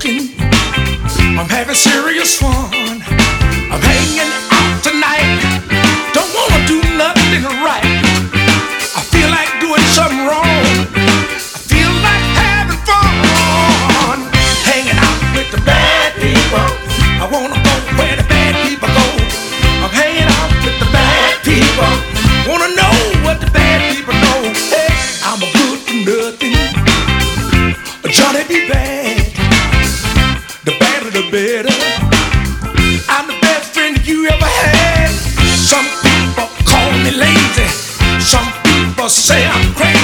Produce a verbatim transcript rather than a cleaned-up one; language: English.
nothing. I'm having serious fun. I'm hanging out tonight. Don't wanna do nothing right. I feel like doing something wrong. I feel like having fun. Hanging out with the bad people. I wanna go where the bad people go. I'm hanging out with the bad people. Wanna know what the bad people know. Hey, I'm a good for nothing. Johnny be bad. The badder the better. I'm the best friend you ever had. Some people call me lazy. Some people say I'm crazy.